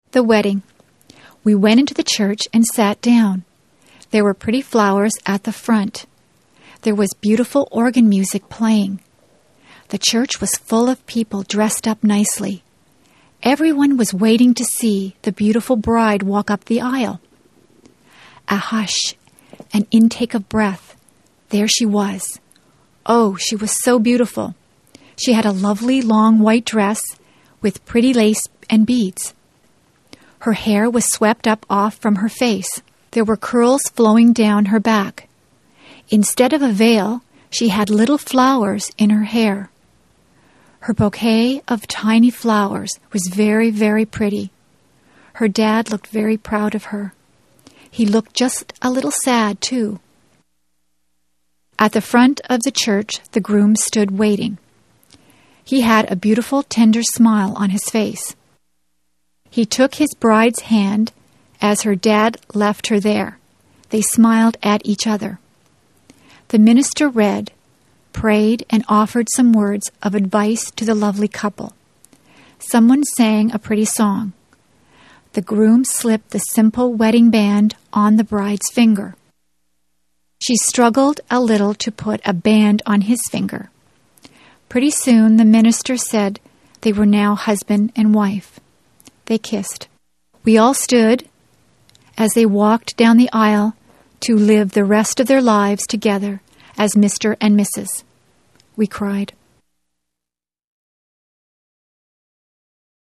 The wedding. We went into the church and sat down. There were pretty flowers at the front. There was beautiful organ music playing. The church was full of people dressed up nicely. Everyone was waiting to see the beautiful bride walk up the aisle. A hush, an intake of breath. There she was. Oh, she was so beautiful. She had a lovely long white dress with pretty lace and beads. Her hair was swept up off from her face. There were curls flowing down her back. Instead of a veil, she had little flowers in her hair. Her bouquet of tiny flowers was very, very pretty. Her dad looked very proud of her. He looked just a little sad, too. At the front of the church, the groom stood waiting. He had a beautiful, tender smile on his face. He took his bride's hand as her dad left her there. They smiled at each other. The minister read, prayed, and offered some words of advice to the lovely couple. Someone sang a pretty song. The groom slipped the simple wedding band on the bride's finger. She struggled a little to put a band on his finger. Pretty soon the minister said they were now husband and wife. They kissed. We all stood as they walked down the aisle to live the rest of their lives together as Mr. and Mrs. We cried.